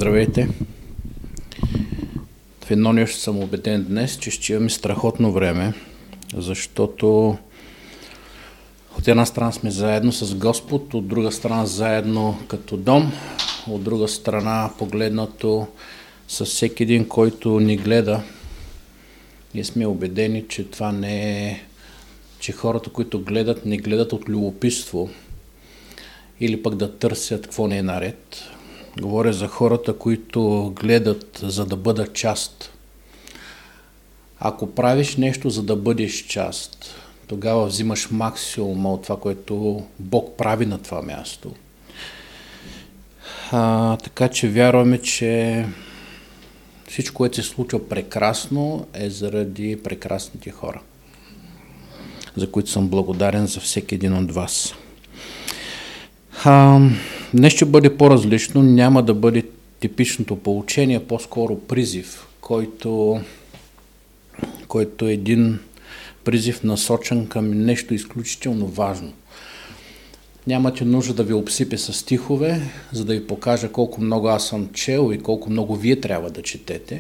Здравейте! В едно нещо съм убеден днес, че ще имаме страхотно време, защото от една страна сме заедно с Господ, от друга страна заедно като дом, от друга страна погледнато с всеки един, който ни гледа. Ние сме убедени, че това не е, че хората, които гледат, не гледат от любопитство или пък да търсят какво не е наред. Говоря за хората, които гледат, за да бъдат част. Ако правиш нещо, за да бъдеш част, тогава взимаш максимума от това, което Бог прави на това място. Така че вярваме, че всичко, което се случва прекрасно, е заради прекрасните хора, за които съм благодарен за всеки един от вас. Днес ще бъде по-различно, няма да бъде типичното поучение, по-скоро призив, който е един призив насочен към нещо изключително важно. Нямате нужда да ви обсипе с стихове, за да ви покажа колко много аз съм чел и колко много вие трябва да четете.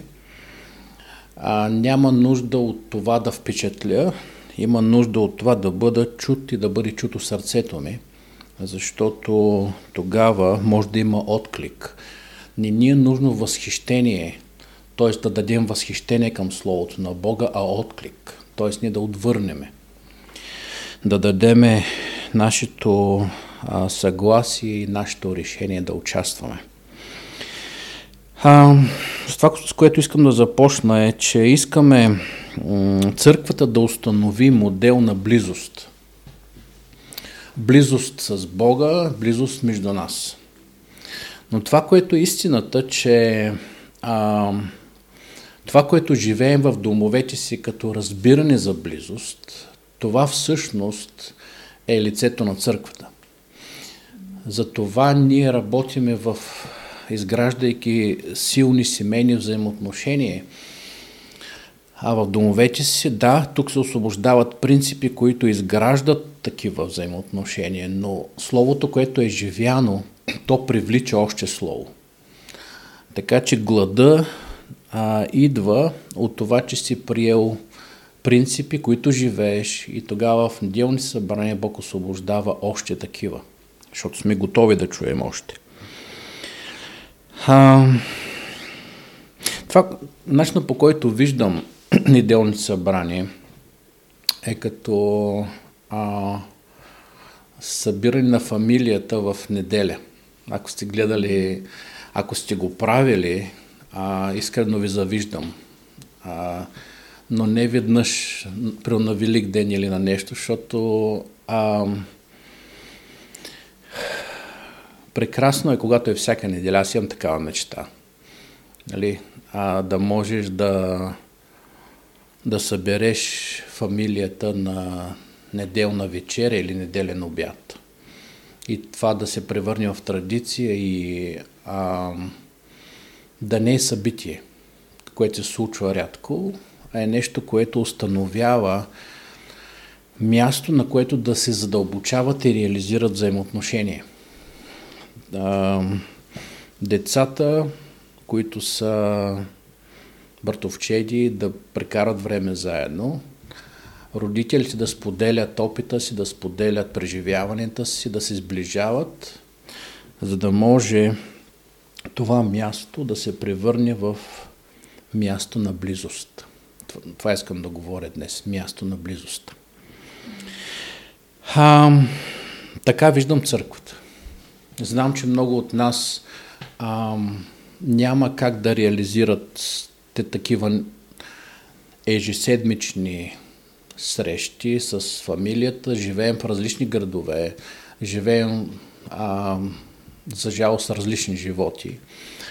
Няма нужда от това да впечатля, има нужда от това да бъда чут и да бъде чуто сърцето ми, защото тогава може да има отклик. Не ни е нужно възхищение, т.е. да дадем възхищение към Словото на Бога, а отклик, т.е. ние да отвърнеме, да дадеме нашето съгласие и нашето решение да участваме. С това, с което искам да започна е, че искаме църквата да установи модел на близост. Близост с Бога, близост между нас. Но това, което е истината, че това, което живеем в домовете си като разбиране за близост, това всъщност е лицето на църквата. Затова ние работиме изграждайки силни семейни взаимоотношения. А в домовете си, да, тук се освобождават принципи, които изграждат такива взаимоотношения, но Словото, което е живяно, то привлича още Слово. Така че глада идва от това, че си приел принципи, които живееш, и тогава в неделни събрания Бог освобождава още такива, защото сме готови да чуем още. Това начинът, по който виждам неделни събрания, е като събиране на фамилията в неделя. Ако сте гледали, ако сте го правили, искрено ви завиждам. Но не веднъж на Велик ден или на нещо, защото прекрасно е, когато е всяка неделя. Аз имам такава мечта. Нали? Да можеш да събереш фамилията на неделна вечеря или неделен обяд. И това да се превърне в традиция и да не е събитие, което се случва рядко, а е нещо, което установява място, на което да се задълбочават и реализират взаимоотношения. Децата, които са братовчеди, да прекарат време заедно, родителите да споделят опита си, да споделят преживяванията си, да се сближават, за да може това място да се превърне в място на близост. Това искам да говоря днес. Място на близост. Така виждам църквата. Знам, че много от нас няма как да реализират такива ежеседмични срещи с фамилията. Живеем в различни градове. Живеем, за жалост, различни животи.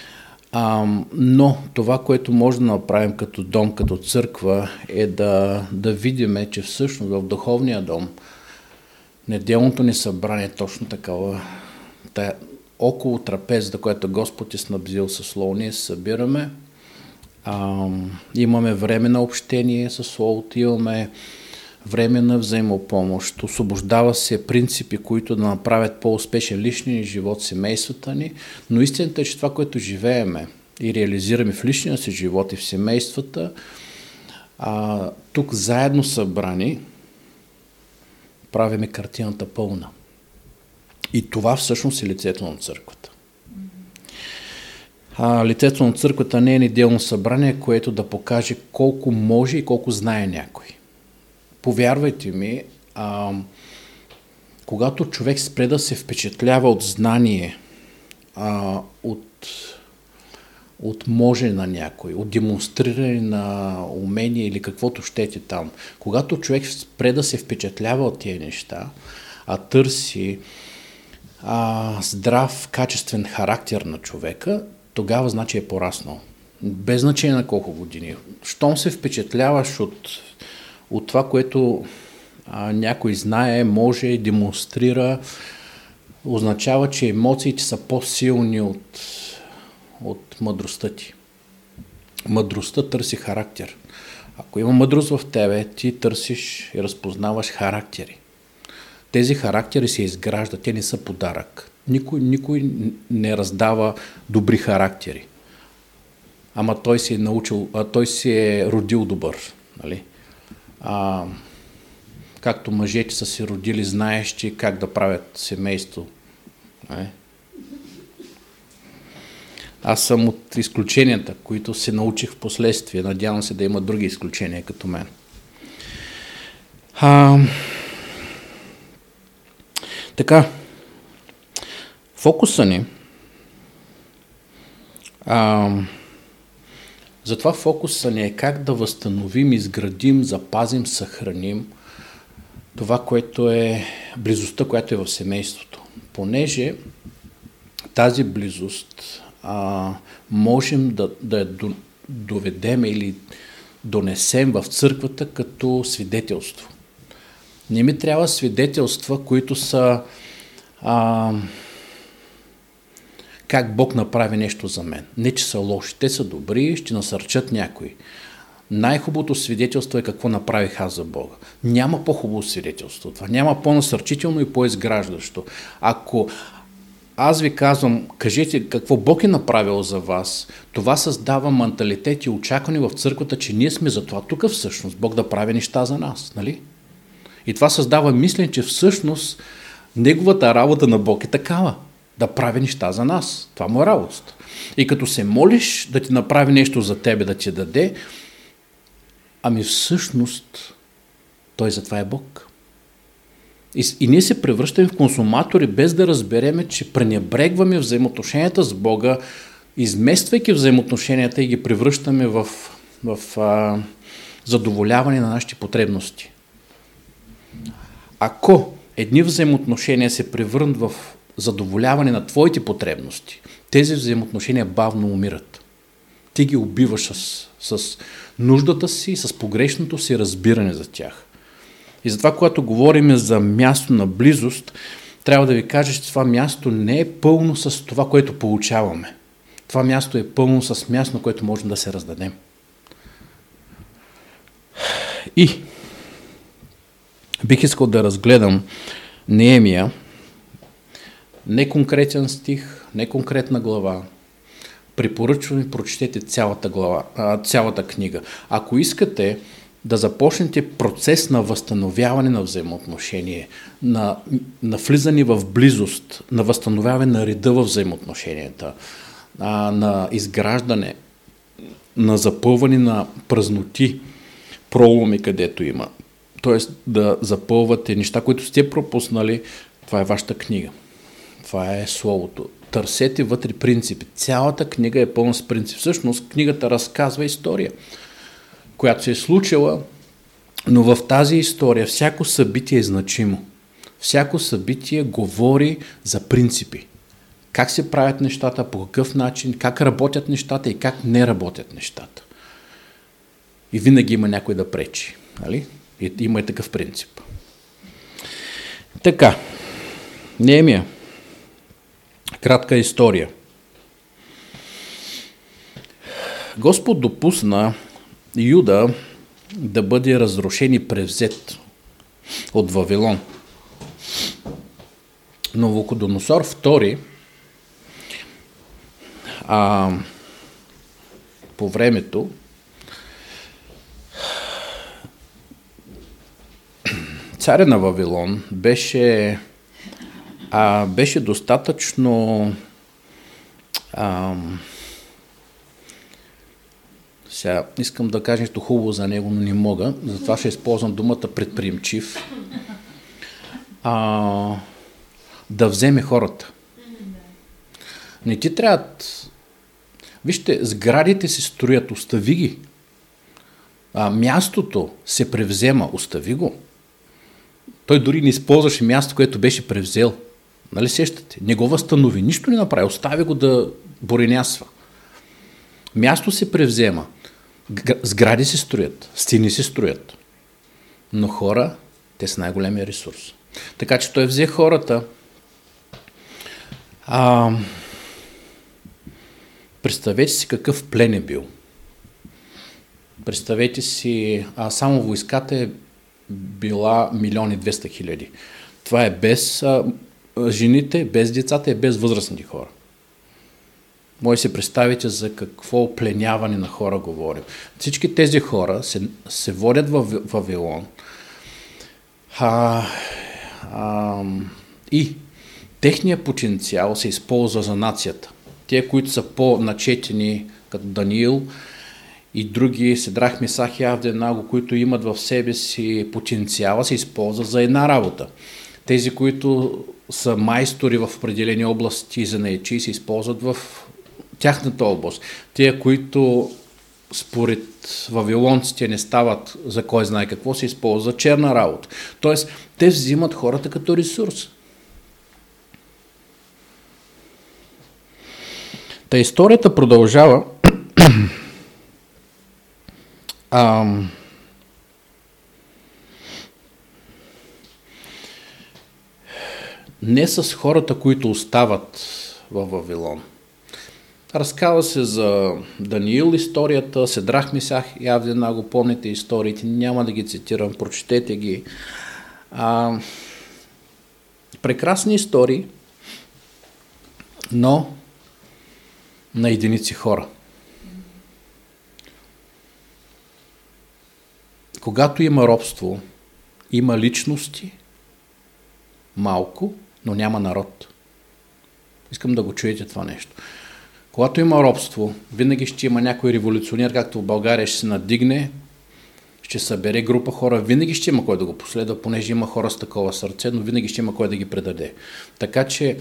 Но това, което може да направим като дом, като църква, е да видим, че всъщност в духовния дом неделното ни събрание е точно такава. Около трапезата, която Господ е снабдил със Слово, ние се събираме, имаме време на общение със Словото, имаме временна взаимопомощ, освобождава се принципи, които да направят по-успешен личния живот, семействата ни, но истината е, че това, което живееме и реализираме в личния си живот и в семействата, тук заедно събрани правиме картината пълна. И това всъщност е лицето на църквата. Лицето на църквата не е неделно събрание, което да покаже колко може и колко знае някой. Повярвайте ми, когато човек спре да се впечатлява от знание, от може на някой, от демонстриране на умение или каквото щете там, когато човек спре да се впечатлява от тези неща, а търси здрав, качествен характер на човека, тогава значи е пораснал. Без значение на колко години. Щом се впечатляваш от това, което някой знае, може, демонстрира, означава, че емоциите са по-силни от мъдростта ти. Мъдростта търси характер. Ако има мъдрост в тебе, ти търсиш и разпознаваш характери. Тези характери се изграждат, те не са подарък. Никой не раздава добри характери. Ама той се е научил, той се е родил добър. Нали? Както мъжете са се родили, знаещи как да правят семейство. Нали? Аз съм от изключенията, които се научих в последствие. Надявам се да има други изключения като мен. Така, фокуса ни, затова фокуса ни е как да възстановим, изградим, запазим, съхраним това, което е близостта, която е в семейството. Понеже тази близост можем да я доведем или донесем в църквата като свидетелство. Не ми трябва свидетелства, които са как Бог направи нещо за мен. Не, че са лоши, те са добри, ще насърчат някой. Най-хубавото свидетелство е какво направих аз за Бога. Няма по-хубаво свидетелство. Това няма по-насърчително и по-изграждащо. Ако аз ви казвам, кажете какво Бог е направил за вас, това създава менталитет и очакване в църквата, че ние сме за това тук всъщност, Бог да прави неща за нас, нали? И това създава мислене, че всъщност неговата работа на Бог е такава, да прави неща за нас. Това му е работа. И като се молиш да ти направи нещо за тебе, да ти даде, ами всъщност той затова е Бог. И ние се превръщаме в консуматори, без да разбереме, че пренебрегваме взаимоотношенията с Бога, измествайки взаимоотношенията и ги превръщаме в задоволяване на нашите потребности. Ако едни взаимоотношения се превърнат в задоволяване на твоите потребности, тези взаимоотношения бавно умират. Ти ги убиваш с нуждата си, с погрешното си разбиране за тях. И затова, когато говорим за място на близост, трябва да ви кажа, че това място не е пълно с това, което получаваме. Това място е пълно с място, на което можем да се раздадем. И бих искал да разгледам Неемия, не конкретен стих, не конкретна глава. Препоръчвам ви, прочетете цялата книга. Ако искате да започнете процес на възстановяване на взаимоотношение, на влизане в близост, на възстановяване на реда в взаимоотношенията, на изграждане, на запълване на празноти, проломи, където има. Тоест да запълвате неща, които сте пропуснали, това е вашата книга. Това е Словото. Търсете вътре принципи. Цялата книга е пълна с принципи. Всъщност книгата разказва история, която се е случила, но в тази история всяко събитие е значимо. Всяко събитие говори за принципи. Как се правят нещата, по какъв начин, как работят нещата и как не работят нещата. И винаги има някой да пречи. Нали? И има и такъв принцип. Така, Неемия. Кратка история. Господ допусна Юда да бъде разрушен и превзет от Вавилон. Навуходоносор II по времето царя на Вавилон беше достатъчно сега искам да кажа нещо хубаво за него, но не мога, затова ще използвам думата предприемчив, да вземе хората. Не ти трябва. Вижте, сградите се строят, остави ги. Мястото се превзема, остави го. Той дори не използваше място, което беше превзел. Нали сещате? Не го възстанови, нищо не направи, остави го да буренясва. Място се превзема, сгради се строят, стени се строят. Но хора, те са най-големия ресурс. Така че той взе хората. Представете си какъв плен е бил. Представете си, само войската е била 1 200 000. Това е без жените, без децата и без възрастните хора. Може да си представите за какво пленяване на хора говорим. Всички тези хора се водят в Вавилон и техният потенциал се използва за нацията. Те, които са по-начетени, като Даниил и други, Седрах, Месах и Авденаго, които имат в себе си потенциала, се използва за една работа. Тези, които са майстори в определени области за занаятчии, се използват в тяхната област. Те, които според вавилонците не стават за кой знае какво, се използва за черна работа. Тоест, те взимат хората като ресурс. Та историята продължава. Не с хората, които остават във Вавилон. Разказва се за Даниил историята, Седрах, Месах и Авденаго, помните историите, няма да ги цитирам, прочетете ги. Прекрасни истории, но на единици хора. Когато има робство, има личности, малко, но няма народ. Искам да го чуете това нещо. Когато има робство, винаги ще има някой революционер, както в България ще се надигне, ще събере група хора, винаги ще има кой да го последва, понеже има хора с такова сърце, но винаги ще има кой да ги предаде. Така че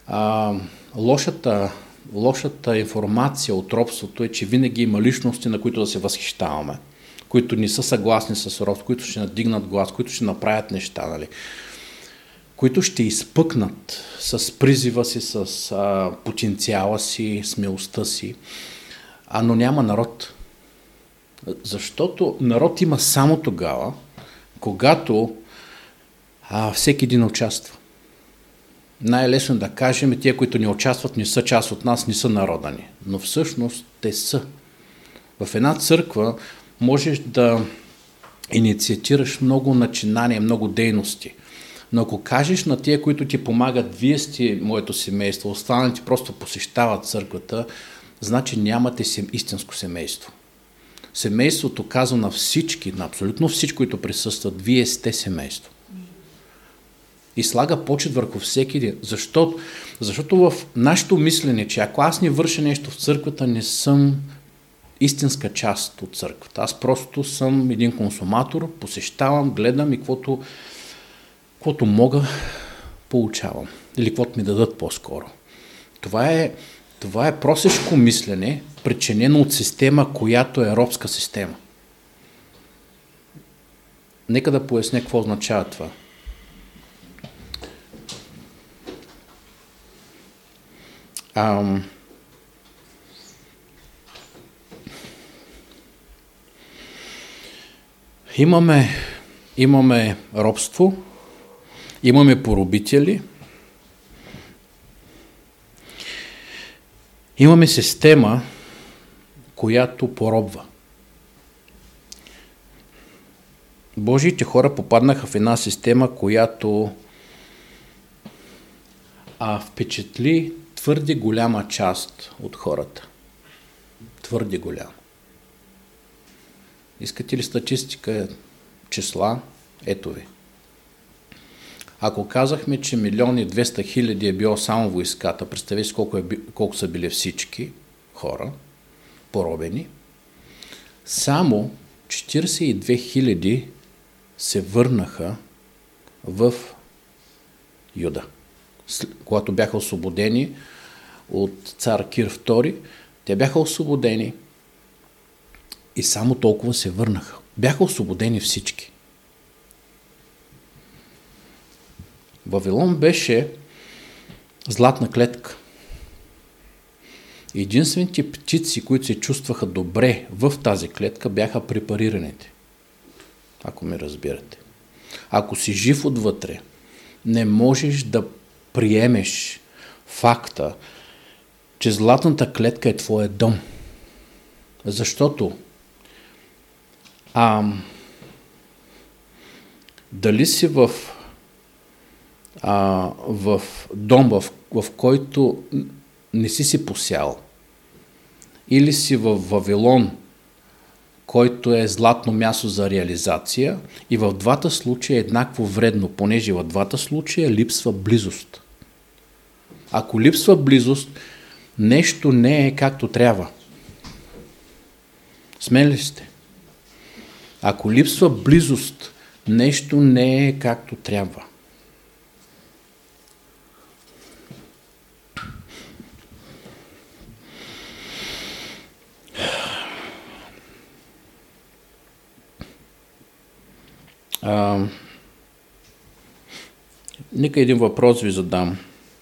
лошата информация от робството е, че винаги има личности, на които да се възхищаваме, които не са съгласни с робство, които ще надигнат глас, които ще направят неща, нали? Които ще изпъкнат с призива си, с потенциала си, смелостта си, но няма народ. Защото народ има само тогава, когато всеки един участва. Най-лесно да кажем, тия, които не участват, не са част от нас, не са народа ни. Но всъщност те са. В една църква можеш да инициатираш много начинания, много дейности. Но ако кажеш на тия, които ти помагат, вие сте моето семейство, останалите просто посещават църквата, значи нямате истинско семейство. Семейството казва на всички, на абсолютно всички, които присъстват, вие сте семейство. И слага почет върху всеки един. Защото в нашето мислене, че ако аз не върша нещо в църквата, не съм истинска част от църквата. Аз просто съм един консуматор, посещавам, гледам и каквото мога, получавам. Или каквото ми дадат по-скоро. Това е просешко мислене, причинено от система, която е робска система. Нека да поясня какво означава това. Имаме робство, имаме поробители, имаме система, която поробва. Божиите хора попаднаха в една система, която впечатли твърде голяма част от хората. Твърде голяма. Искате ли статистика, числа? Ето ви. Ако казахме, че 1,2 милиона е било само войската, представете си колко са били всички хора, поробени, само 42 000 се върнаха в Юда. Когато бяха освободени от цар Кир II, те бяха освободени и само толкова се върнаха. Бяха освободени всички. Вавилон беше златна клетка. Единствените птици, които се чувстваха добре в тази клетка, бяха препарираните. Ако ме разбирате. Ако си жив отвътре, не можеш да приемеш факта, че златната клетка е твоя дом. Защото дали си в дом, в който не си посял, или си в Вавилон, който е златно място за реализация, и в двата случая е еднакво вредно, понеже в двата случая липсва близост. Ако липсва близост, нещо не е както трябва. Смели сте? Ако липсва близост, нещо не е както трябва. Нека един въпрос ви задам.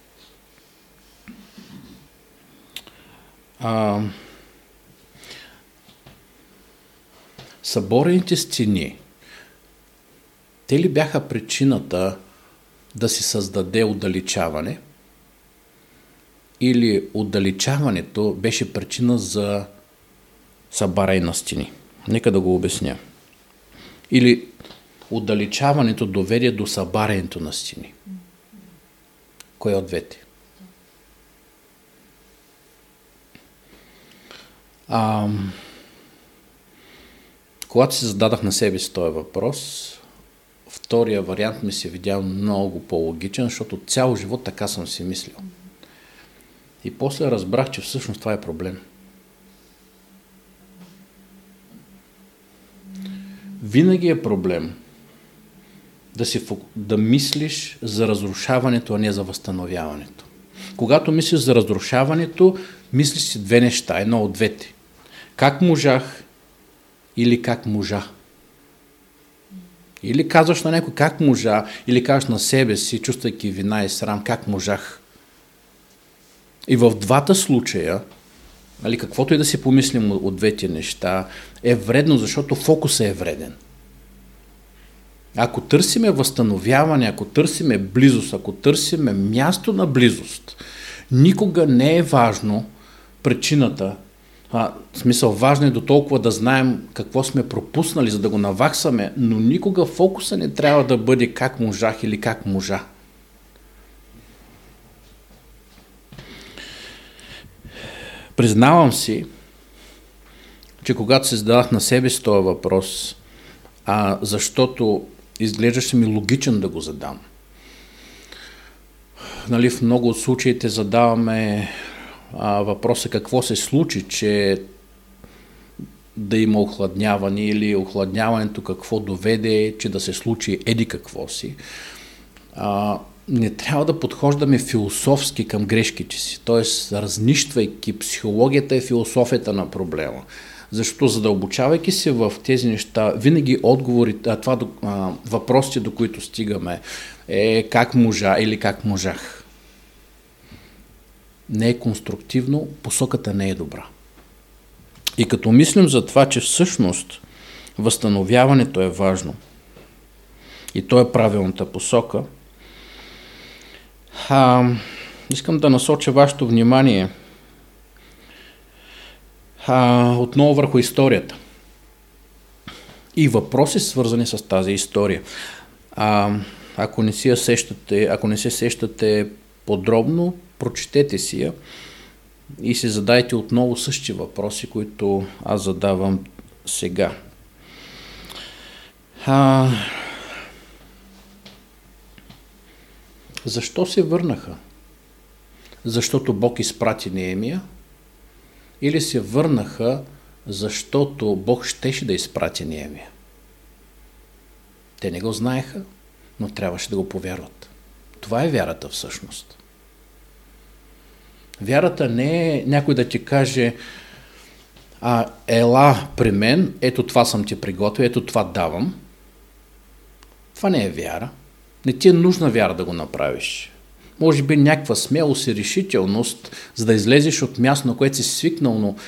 Съборените стени, те ли бяха причината да се създаде отдалечаване? Или отдалечаването беше причина за събаряне на стени? Нека да го обясня. Или отдалечаването доведе до събарянето на стени? Кое от двете? Когато се зададах на себе си този въпрос, втория вариант ми се видял много по-логичен, защото цял живот така съм си мислил. И после разбрах, че всъщност това е проблем. Винаги е проблем да мислиш за разрушаването, а не за възстановяването. Когато мислиш за разрушаването, мислиш си две неща, едно от двете. Как можах или как можа. Или казваш на някой как можа, или казваш на себе си, чувствайки вина и срам, как можах. И в двата случая, каквото и да си помислим от двете неща, е вредно, защото фокусът е вреден. Ако търсиме възстановяване, ако търсиме близост, ако търсиме място на близост, никога не е важно причината. В смисъл, важно е до толкова да знаем какво сме пропуснали, за да го наваксаме, но никога фокуса не трябва да бъде как можах или как можа. Признавам си, че когато се зададах на себе си този въпрос, защото изглеждаше ми логичен да го задам. В много от случаите задаваме въпроса какво се случи, че да има охладняване или охладняването какво доведе, че да се случи еди какво си. Не трябва да подхождаме философски към грешките си, т.е. разнищвайки психологията и философията на проблема. Защото задълбочавайки се в тези неща, винаги отговорите, въпросите, до които стигаме, е как можа или как можах. Не е конструктивно, посоката не е добра. И като мислим за това, че всъщност възстановяването е важно и то е правилната посока, искам да насоча вашето внимание отново върху историята. и въпроси, свързани с тази история. Ако не се сещате подробно, прочетете си я и си задайте отново същи въпроси, които аз задавам сега. Защо се върнаха? Защото Бог изпрати Неемия? Или се върнаха, защото Бог щеше да изпрати Неемия? Те не го знаеха, но трябваше да го повярват. Това е вярата всъщност. Вярата не е някой да ти каже: ела при мен, ето това съм ти приготвил, ето това давам. Това не е вяра. Не ти е нужна вяра да го направиш. Може би някаква смелост и решителност, за да излезеш от място, на което си свикнал, но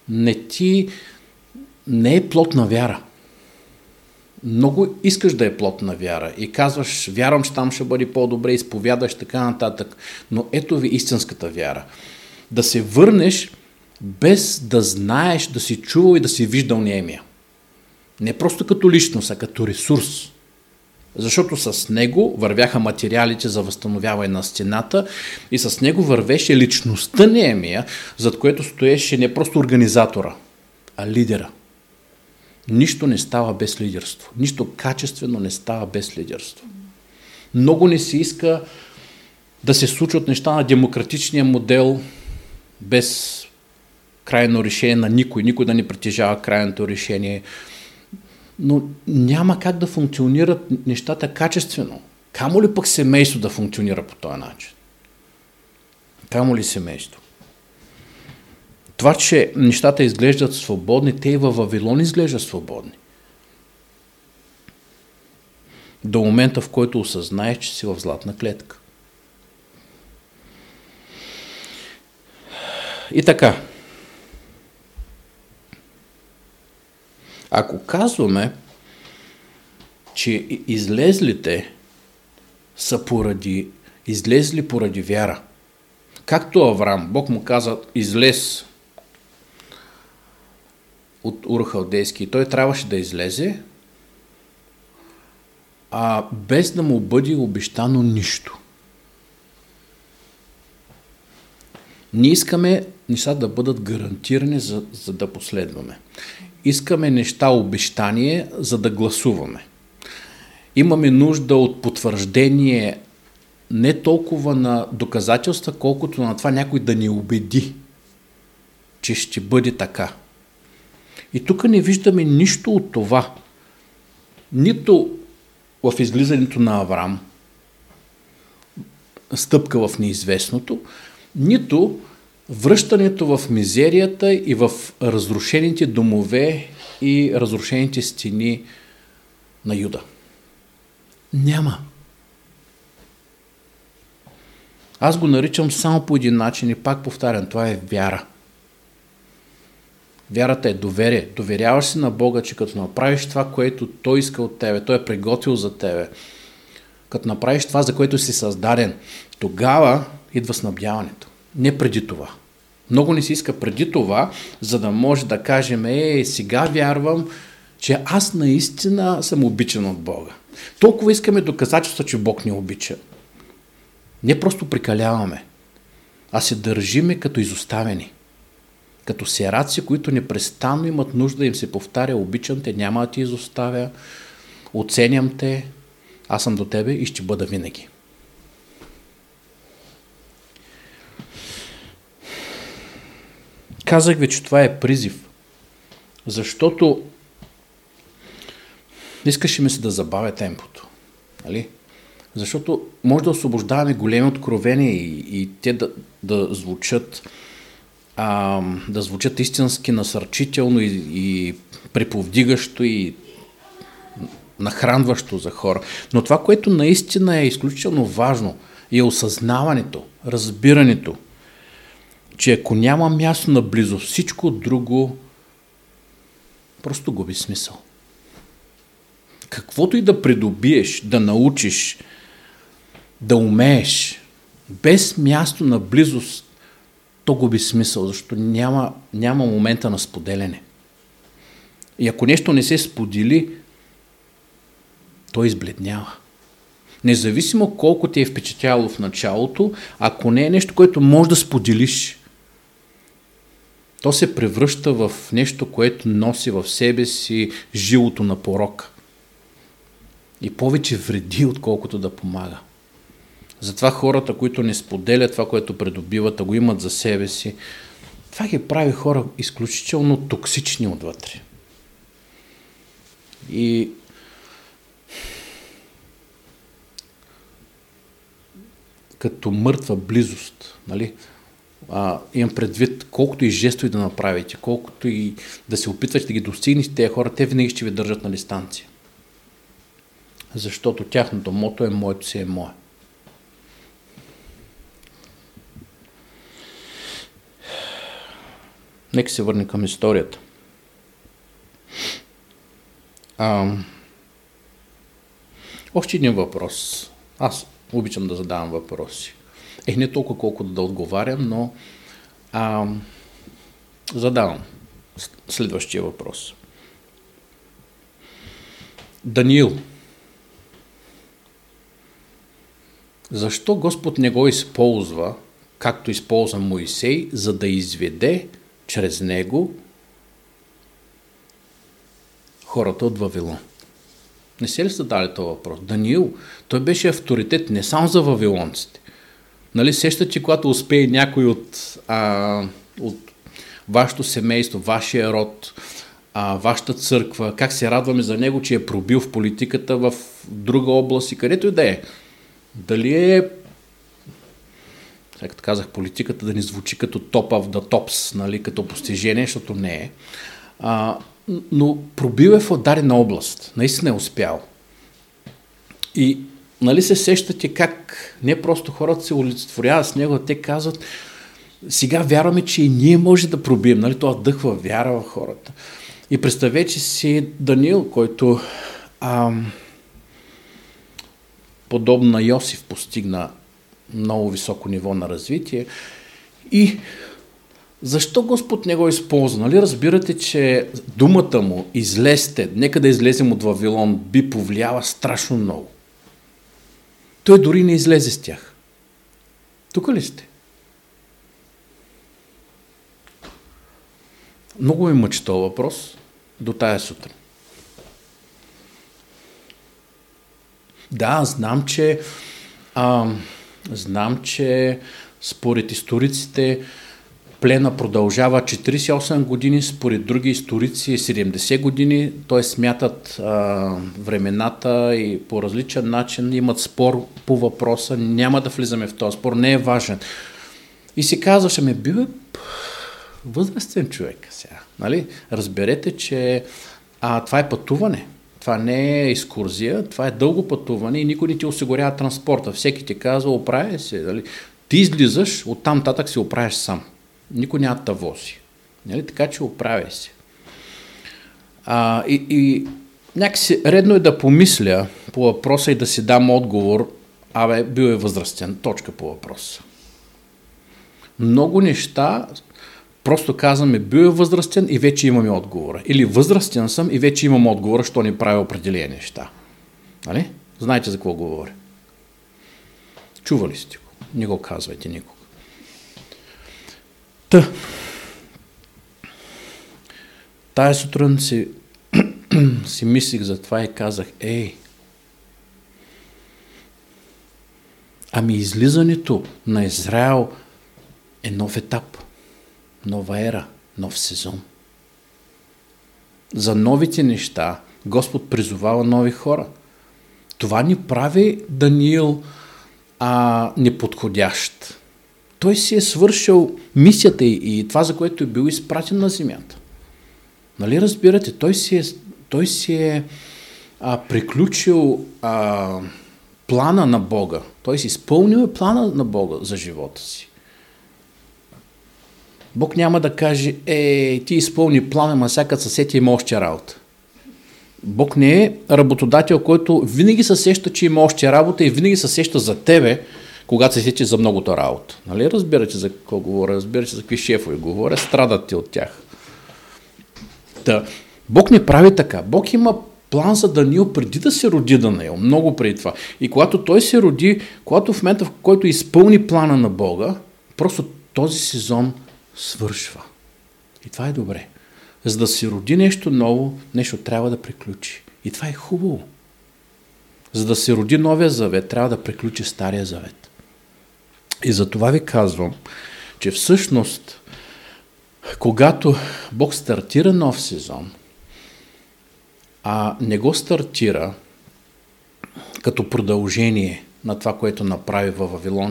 не е плод на вяра. Много искаш да е плод на вяра и казваш: вярвам, че там ще бъде по-добре, изповядаш така нататък. Но ето ви истинската вяра. Да се върнеш без да знаеш, да си чувал и да си виждал Неемия. Не просто като личност, а като ресурс. Защото с него вървяха материалите за възстановяване на стената и с него вървеше личността Неемия, зад което стоеше не просто организатора, а лидера. Нищо не става без лидерство. Нищо качествено не става без лидерство. Много не се иска да се случват неща на демократичния модел без крайно решение на никой да не притежава крайното решение. Но няма как да функционират нещата качествено. Камо ли пък семейство да функционира по този начин? Камо ли семейство? Това, че нещата изглеждат свободни, те и във Вавилон изглеждат свободни. До момента, в който осъзнаеш, че си в златна клетка. И така. Ако казваме, че излезлите са излезли поради вяра, както Авраам, Бог му каза: излез от Ур Халдейски, и той трябваше да излезе, без да му бъде обещано нищо. Ние искаме нещата да бъдат гарантирани, за да последваме. Искаме неща обещание, за да гласуваме. Имаме нужда от потвърждение не толкова на доказателства, колкото на това някой да ни убеди, че ще бъде така. И тук не виждаме нищо от това. Нито в излизането на Авраам, стъпка в неизвестното, нито връщането в мизерията и в разрушените домове и разрушените стени на Юда. Няма. Аз го наричам само по един начин и пак повтарям: това е вяра. Вярата е доверие. Доверяваш си на Бога, че като направиш това, което Той иска от тебе, Той е приготвил за тебе, като направиш това, за което си създаден, тогава идва снабдяването. Не преди това. Много не се иска преди това, за да може да кажем: сега вярвам, че аз наистина съм обичан от Бога. Толкова искаме доказателства, че Бог ни обича. Не просто прикаляваме, а се държиме като изоставени. Като сираци, които непрестанно имат нужда да им се повтаря: обичам те, няма да ти изоставя, оценям те, аз съм до тебе и ще бъда винаги. Казах ви, че това е призив, защото искаше ми се да забавя темпото. Нали? Защото може да освобождаваме големи откровения и те да звучат истински насърчително и приповдигащо и нахранващо за хора. Но това, което наистина е изключително важно, е осъзнаването, разбирането, че ако няма място наблизо, всичко друго просто губи смисъл. Каквото и да придобиеш, да научиш, да умееш, без място на близост, то губи смисъл, защото няма момента на споделяне. И ако нещо не се сподели, то избледнява. Независимо колко ти е впечатляло в началото, ако не е нещо, което можеш да споделиш, то се превръща в нещо, което носи в себе си жилото на порока. И повече вреди, отколкото да помага. Затова хората, които не споделят това, което придобиват, а го имат за себе си, това ги прави хора изключително токсични отвътре. И като мъртва близост, нали? Имам предвид, колкото и жестови да направите, колкото и да се опитвате да ги достигнете тези хора, те винаги ще ви държат на дистанция. Защото тяхното мото е моето си е мое. Нека се върне към историята. Още един въпрос. Аз обичам да задавам въпроси. Не толкова колкото да отговарям, но задавам следващия въпрос. Даниил. Защо Господ не го използва, както използва Моисей, за да изведе чрез него хората от Вавилон? Не се ли сте дали този въпрос? Даниил, той беше авторитет не само за вавилонците. Нали, сещате, когато успее някой от вашето семейство, вашия род, вашата църква, как се радваме за него, че е пробил в политиката в друга област и където и да е. Дали е, както казах, политиката да не звучи като top of the tops, нали, като постижение, защото не е. Но пробил е в дадена област. Наистина е успял. И нали се сещате как не просто хората се олицетворяват с него, а те казват, сега вярваме, че и ние може да пробием. Нали, това вдъхва вяра в хората. И представете си Даниил, който подобно на Йосиф постигна много високо ниво на развитие. И защо Господ не го използва? Нали разбирате, че думата му излезте, нека да излезем от Вавилон, би повлияла страшно много. Той дори не излезе с тях. Тук ли сте? Много ми мъчи този въпрос до тая сутрин. Да, знам, че според историците плена продължава 48 години, според други историци 70 години, т.е. смятат времената и по различен начин имат спор по въпроса, няма да влизаме в този спор, не е важен. И си казваше, бил е възрастен човек сега. Нали? Разберете, че това е пътуване. Това не е екскурзия, това е дълго пътуване и никой не ти осигурява транспорта. Всеки ти казва, оправяй се. Нали? Ти излизаш, оттам татък се оправяш сам. Никой няма да вози. Нали? Така че оправяй се. И някакси редно е да помисля по въпроса и да си дам отговор, бил е възрастен, точка по въпроса. Много неща, просто казваме, бил е възрастен и вече имаме отговора. Или възрастен съм и вече имам отговора, що ни прави определени неща. Нали? Знаете за какво говоря. Чували сте го? Не го казвайте никога. Тая сутрин си мислих за това и казах, излизането на Израел е нов етап, нова ера, нов сезон. За новите неща Господ призовава нови хора. Това ни прави Даниил неподходящ. Той си е свършил мисията и това, за което е бил изпратен на земята. Нали разбирате? Той си е приключил плана на Бога. Той си изпълнил плана на Бога за живота си. Бог няма да каже, ти изпълни плана, ама сега се сети има още работа. Бог не е работодател, който винаги се сеща, че има още работа и винаги се сеща за тебе, когато се сети за многото работа. Нали? Разбирате за какво говоря, разбирате за какви шефове говоря, страдате от тях. Бог не прави така. Бог има план за Даниил преди да се роди Даниил, много преди това. И когато той се роди, когато в момента, в който изпълни плана на Бога, просто този сезон свършва. И това е добре. За да се роди нещо ново, нещо трябва да приключи. И това е хубаво. За да се роди новия завет, трябва да приключи стария завет. И за това ви казвам, че всъщност, когато Бог стартира нов сезон, а не го стартира като продължение на това, което направи във Вавилон,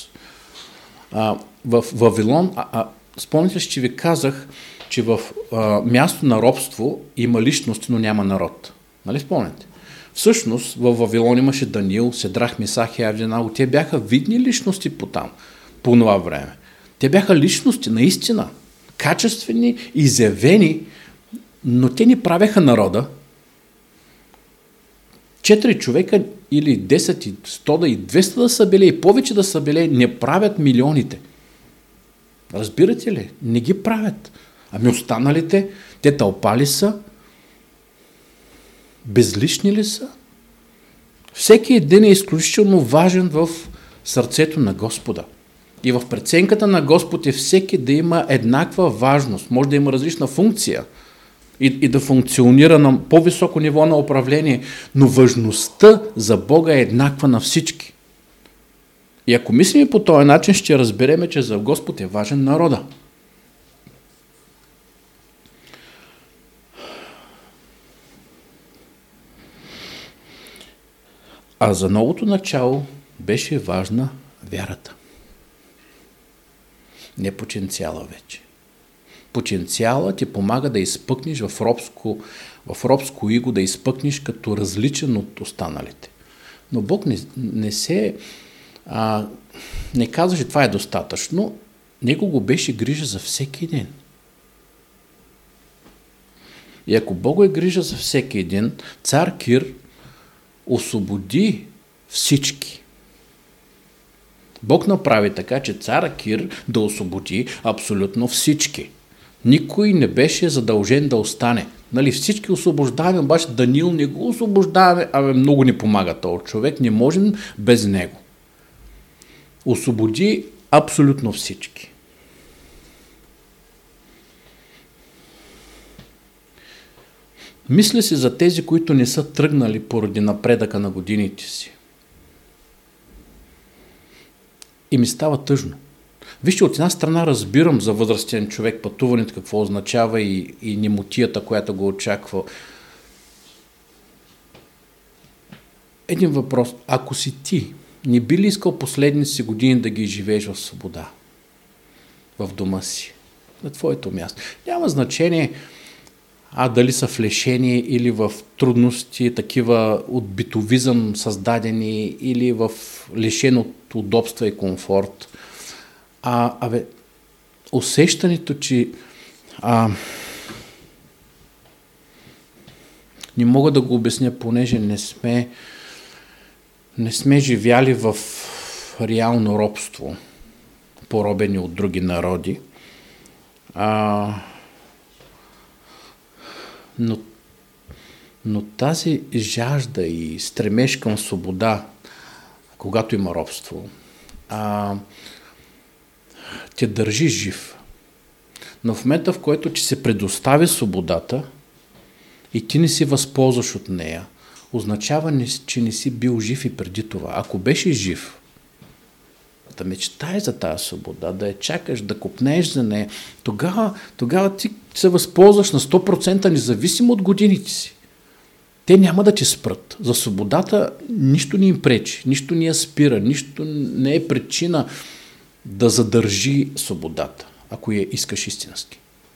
в Вавилон, спомняте, че ви казах, че в място на робство има личности, но няма народ. Нали спомняте? Всъщност, в Вавилон имаше Даниил, Седрах, Месах и Авденаго. Те бяха видни личности по това време. Те бяха личности, наистина, качествени, изявени, но те не правеха народа. 4 човека или 10, и 100 и 200 да са били, и повече да са били, не правят милионите. Разбирате ли? Не ги правят. Ами останалите, те тълпа ли са? Безлични ли са? Всеки един е изключително важен в сърцето на Господа. И в преценката на Господ е всеки да има еднаква важност. Може да има различна функция и да функционира на по-високо ниво на управление, но важността за Бога е еднаква на всички. И ако мислим по този начин, ще разбереме, че за Господ е важен народа. А за новото начало беше важна вярата. Не потенциала вече. Потенциала ти помага да изпъкнеш в робско иго, да изпъкнеш като различен от останалите. Но Бог не казва, че това е достатъчно. Него го беше грижа за всеки един. И ако Бог е грижа за всеки един, цар Кир освободи всички. Бог направи така, че цар Кир да освободи абсолютно всички. Никой не беше задължен да остане. Нали, всички освобождаваме, обаче Даниил не го освобождаваме, много ни помага този човек, не можем без него. Освободи абсолютно всички. Мисля си за тези, които не са тръгнали поради напредъка на годините си. И ми става тъжно. Вижте, от една страна разбирам за възрастен човек пътуването, какво означава и немотията, която го очаква. Един въпрос. Ако си ти, не би ли искал последните си години да ги живееш в свобода? В дома си? На твоето място? Няма значение дали са в лишение или в трудности, такива от битовизъм създадени, или в лишен от удобства и комфорт. Усещането, че не мога да го обясня, понеже не сме живяли в реално робство, поробени от други народи. Но тази жажда и стремеж към свобода, когато има робство, те държи жив. Но в момента, в който ти се предостави свободата и ти не си възползваш от нея, означава, че не си бил жив и преди това. Ако беше жив, да мечтаеш за тази свобода, да я чакаш, да копнееш за нея, тогава ти се възползваш на 100% независимо от годините си. Те няма да ти спрат. За свободата нищо не им пречи, нищо не я спира, нищо не е причина да задържи свободата, ако я искаш истински.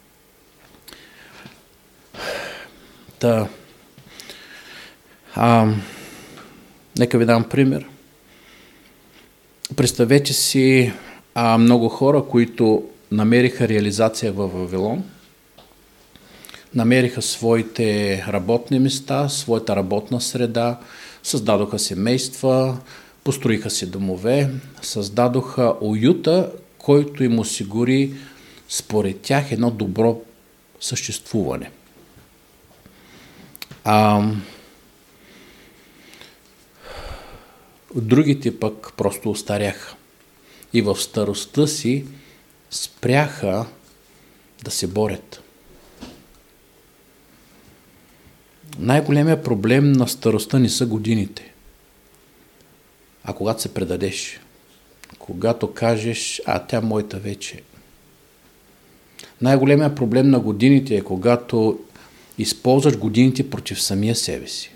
Нека ви дам пример. Представете си много хора, които намериха реализация във Вавилон, намериха своите работни места, своята работна среда, създадоха семейства, построиха си домове, създадоха уюта, който им осигури според тях едно добро съществуване. А другите пък просто остаряха. И в старостта си спряха да се борят. Най-големият проблем на старостта не са годините, а когато се предадеш. Когато кажеш, тя моята вече. Най-големият проблем на годините е когато използваш годините против самия себе си.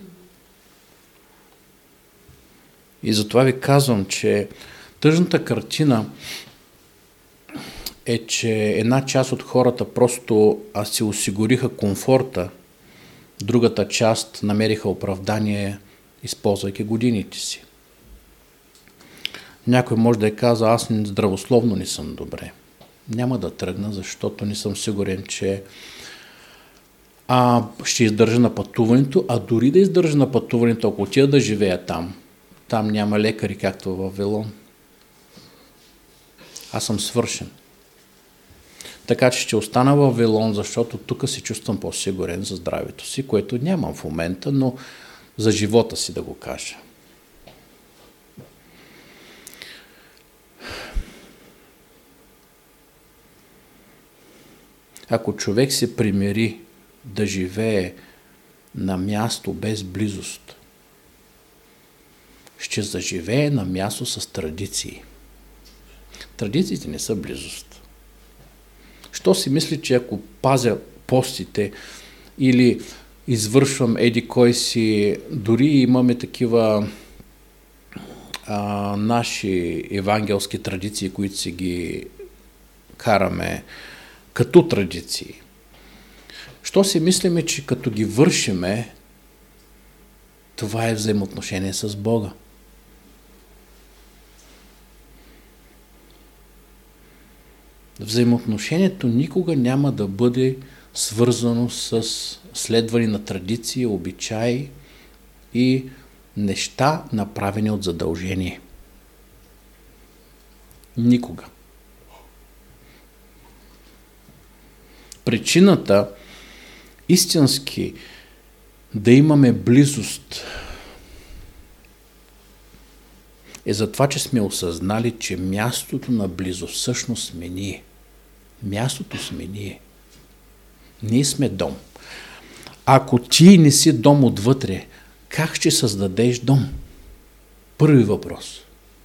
И затова ви казвам, че тъжната картина е, че една част от хората просто си осигуриха комфорта, другата част намериха оправдание, използвайки годините си. Някой може да е казал, аз здравословно не съм добре. Няма да тръгна, защото не съм сигурен, че ще издържа на пътуването, а дори да издържа на пътуването, ако отида да живея там няма лекари, както в Вавилон. Аз съм свършен. Така че ще остана в Вавилон, защото тук се чувствам по-сигурен за здравето си, което нямам в момента, но за живота си да го кажа. Ако човек се примири да живее на място без близост, ще заживее на място с традиции. Традициите не са близост. Що си мисли, че ако пазя постите или извършвам кой си, дори имаме такива наши евангелски традиции, които си ги караме като традиции. Що си мислиме, че като ги вършиме, това е взаимоотношение с Бога? Взаимоотношението никога няма да бъде свързано с следване на традиции, обичаи и неща, направени от задължение. Никога. Причината истински да имаме близост е за това, че сме осъзнали, че мястото на близост всъщност сме ние. Мястото сме ние. Ние сме дом. Ако ти не си дом отвътре, как ще създадеш дом? Първи въпрос.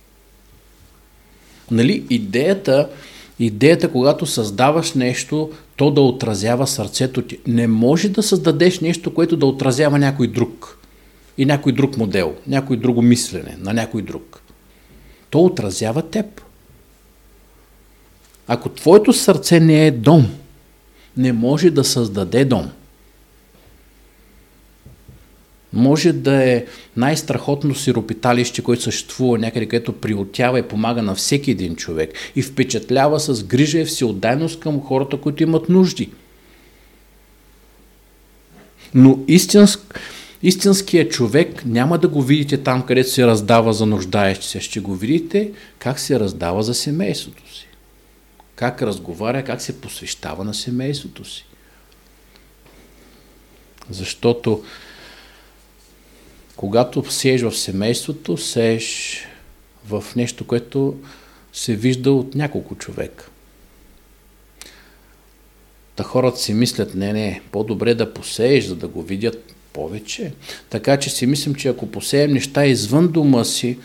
Нали, идеята, когато създаваш нещо, то да отразява сърцето ти. Не може да създадеш нещо, което да отразява някой друг. И някой друг модел, някой друго мислене, на някой друг. То отразява теб. Ако твоето сърце не е дом, не може да създаде дом. Може да е най-страхотно сиропиталище, което съществува някъде, където приютява и помага на всеки един човек и впечатлява с грижа и всеотдайност към хората, които имат нужди. Но истинският човек няма да го видите там, където се раздава за нуждаещи се. Ще го видите как се раздава за семейството си. Как разговаря, как се посвещава на семейството си. Защото когато сееш в семейството, сееш в нещо, което се вижда от няколко човека. Та хората си мислят, не, по-добре да посееш, за да го видят повече. Така че си мислим, че ако посеем неща извън дома си,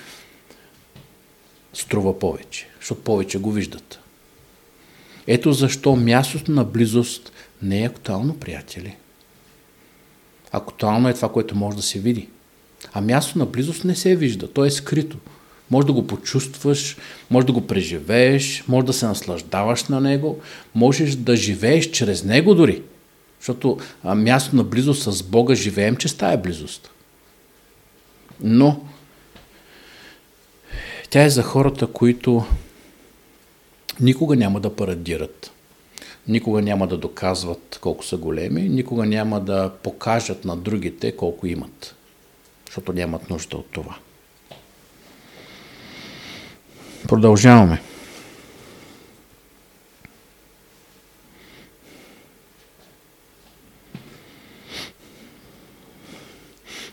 струва повече, защото повече го виждат. Ето защо мястото на близост не е актуално, приятели. Актуално е това, което може да се види. А място на близост не се вижда, то е скрито. Може да го почувстваш, може да го преживееш, може да се наслаждаваш на него, можеш да живееш чрез него дори. Защото място на близост с Бога живеем чрез тая близост. Но тя е за хората, които никога няма да парадират, никога няма да доказват колко са големи, никога няма да покажат на другите колко имат, защото нямат нужда от това. Продължаваме.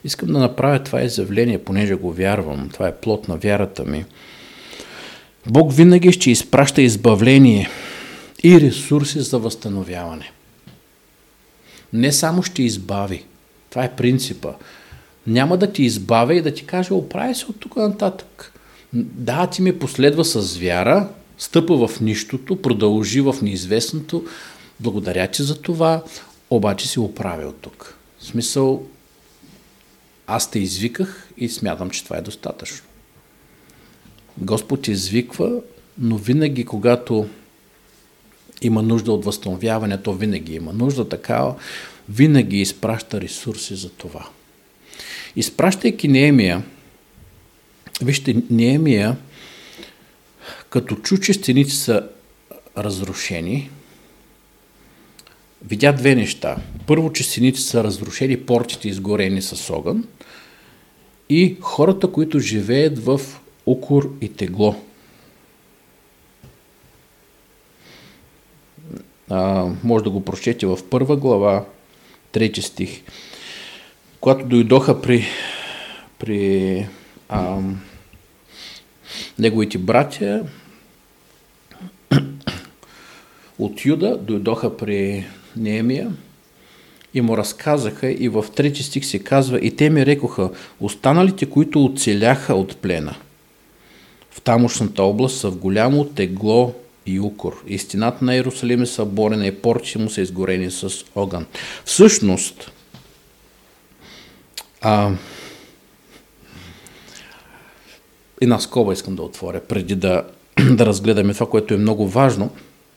Искам да направя това изявление, понеже го вярвам. Това е плод на вярата ми. Бог винаги ще изпраща избавление и ресурси за възстановяване. Не само ще избави. Това е принципа. Няма да ти избавя и да ти каже, оправи се от тук нататък. Да, ти ме последва с вяра, стъпа в нищото, продължи в неизвестното, благодаря ти за това, обаче си оправя от тук. В смисъл, аз те извиках и смятам, че това е достатъчно. Господ извиква, но винаги, когато има нужда от възстановяване, то винаги има нужда такава, винаги изпраща ресурси за това. Изпращайки Неемия, вижте, Неемия, като чу, че стените са разрушени, видя две неща. Първо, че стените са разрушени, портите изгорени с огън и хората, които живеят в укор и тегло. Може да го прочете в 1 глава, 3 стих. Когато дойдоха при неговите братя от Юда, дойдоха при Неемия и му разказаха, и в 3 стих се казва: и те ми рекоха, останалите, които оцеляха от плена в тамошната област, са в голямо тегло и укор. И стената на Иерусалим е съборена и портите му са изгорени с огън. Всъщност, една скоба искам да отворя, преди да разгледаме това, което е много важно.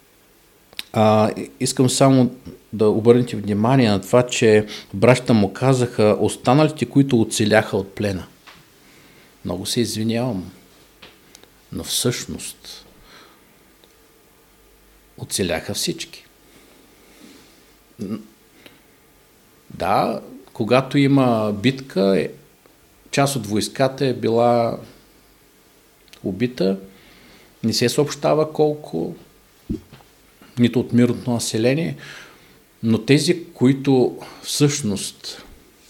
Искам само да обърнете внимание на това, че братята му казаха останалите, които оцеляха от плена. Много се извинявам, но всъщност оцеляха всички. Да, когато има битка, част от войската е била убита, не се съобщава колко, нито от мирното население, но тези, които всъщност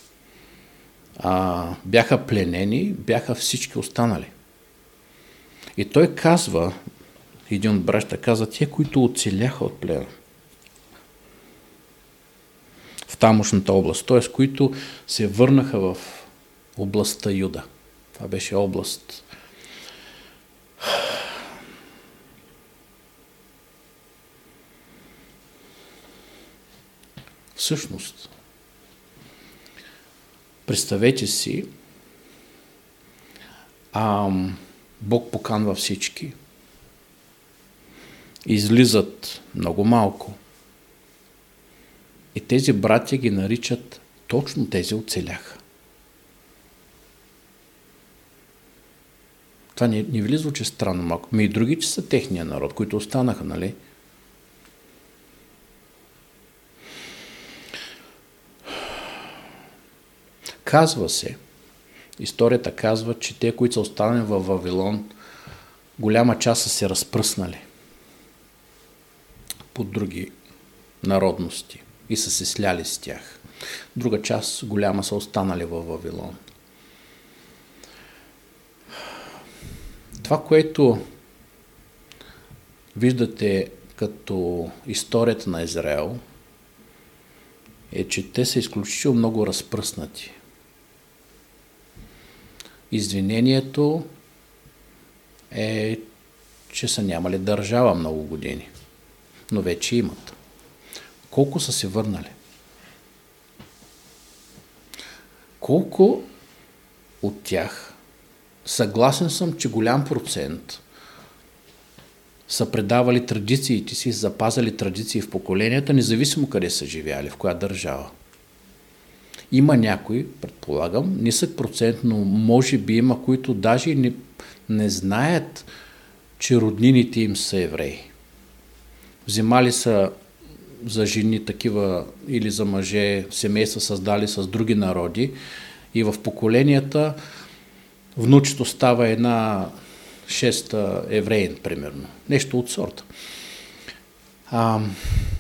бяха пленени, бяха всички останали. И той казва, един от братята каза, тия, които оцеляха от плена в тамошната област, т.е. които се върнаха в областта Юда. Това беше област. Всъщност, представете си, Бог поканва всички. Излизат много малко. И тези братя ги наричат точно тези оцеляха. Това не ви ли звучи странно малко? И другите са техния народ, които останаха, нали? Казва се, историята казва, че те, които са останали във Вавилон, голяма част са се разпръснали по други народности и са се сляли с тях. Друга част, голяма, са останали във Вавилон. Това, което виждате като историята на Израел, е, че те са изключително много разпръснати. Извинението е, че са нямали държава много години, но вече имат. Колко са се върнали? Колко от тях, съгласен съм, че голям процент са предавали традициите си, запазали традиции в поколенията, независимо къде са живяли, в коя държава. Има някои, предполагам, нисък процент, но може би има, които даже не знаят, че роднините им са евреи. Взимали са за жени такива или за мъже семейства, създали с други народи, и в поколенията внучето става една шеста евреин, примерно. Нещо от сорта.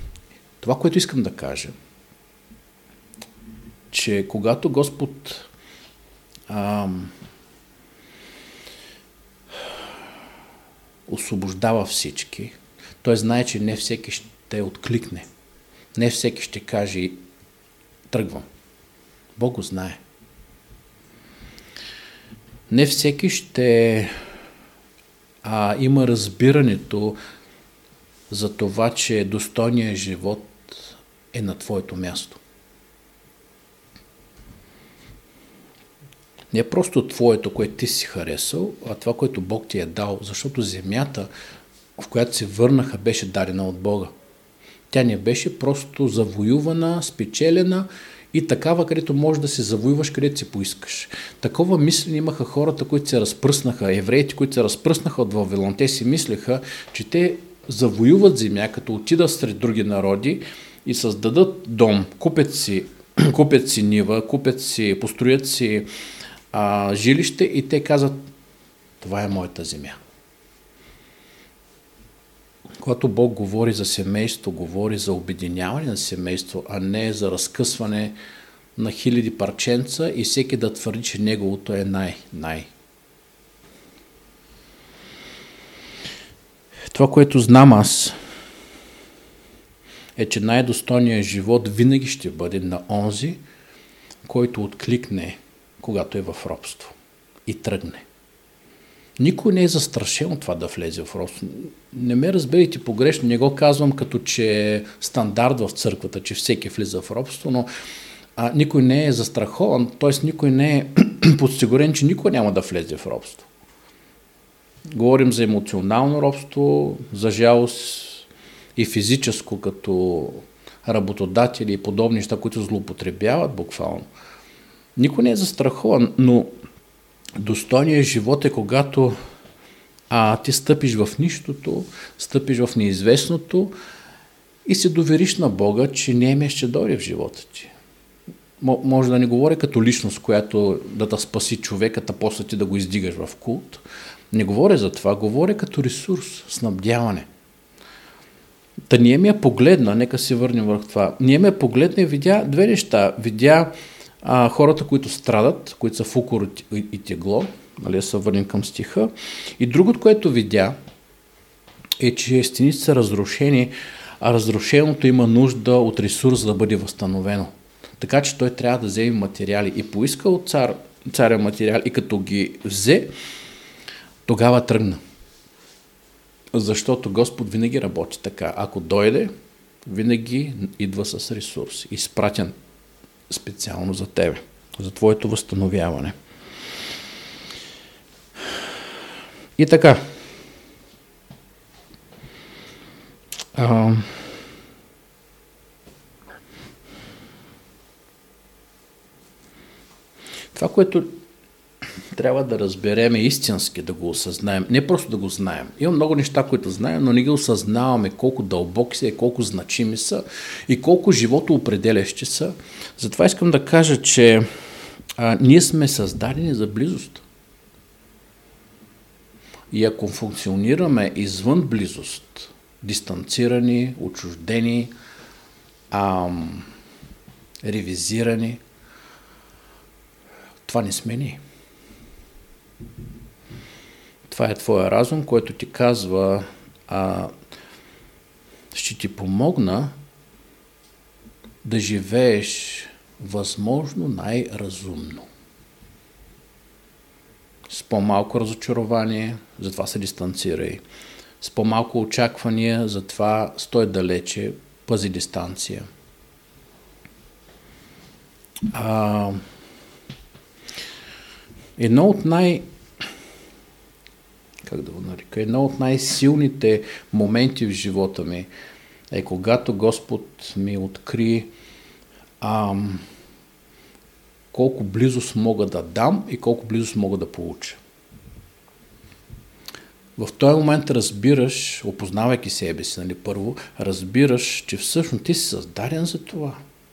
Това, което искам да кажа, че когато Господ освобождава всички. Той знае, че не всеки ще откликне. Не всеки ще каже тръгвам. Бог го знае. Не всеки ще има разбирането за това, че достойният живот е на твоето място. Не е просто твоето, което ти си харесал, а това, което Бог ти е дал, защото земята, в която се върнаха, беше дадена от Бога. Тя не беше просто завоювана, спечелена и такава, където можеш да се завоюваш, където си поискаш. Такова мислене имаха хората, които се разпръснаха, евреите, които се разпръснаха от Вавилон. Те си мислеха, че те завоюват земя, като отидат сред други народи и създадат дом, купят си нива, построят си жилище и те казват, това е моята земя. Когато Бог говори за семейство, говори за обединяване на семейство, а не за разкъсване на хиляди парченца и всеки да твърди, че неговото е най. Това, което знам аз, е, че най-достойният живот винаги ще бъде на онзи, който откликне, когато е в робство и тръгне. Никой не е застрашен от това да влезе в робство. Не ме разберете погрешно, не го казвам като че е стандарт в църквата, че всеки влиза в робство, но никой не е застрахован, т.е. никой не е подсигурен, че никой няма да влезе в робство. Говорим за емоционално робство, за жалост и физическо, като работодатели и подобни неща, които злоупотребяват буквално. Никой не е застрахован, но достойният живот е когато ти стъпиш в нищото, стъпиш в неизвестното и се довериш на Бога, че Немия ще дойде в живота ти. Може да не говоря като личност, която да те спаси човекът, а после ти да го издигаш в култ. Не говоря за това, говоря като ресурс, снабдяване. Та Немия погледна, нека се върнем върху това, Немия погледна и видя две неща. Видя хората, които страдат, които са в укор и тегло, нали, се върнем към стиха. И другото, което видя, е, че стените са разрушени, а разрушеното има нужда от ресурс, за да бъде възстановено. Така че той трябва да вземе материали. И поиска от царя материали, и като ги взе, тогава тръгна. Защото Господ винаги работи така. Ако дойде, винаги идва с ресурс, изпратен специално за тебе, за твоето възстановяване. И така. Това, което трябва да разберем истински, да го осъзнаем, не просто да го знаем. Има много неща, които знаем, но не ги осъзнаваме колко дълбоки са, колко значими са и колко живото определящи са. Затова искам да кажа, че ние сме създадени за близост. И ако функционираме извън близост, дистанцирани, отчуждени, ревизирани, това не сме ние. Това е твоя разум, който ти казва, ще ти помогна да живееш възможно най-разумно. С по-малко разочарование, затова се дистанцирай. С по-малко очаквания, затова стой далече, пази дистанция. Едно от най-силните моменти в живота ми е когато Господ ми откри колко близост мога да дам и колко близост мога да получа. В този момент разбираш, опознавайки себе си, нали, първо, разбираш, че всъщност ти си създаден за това.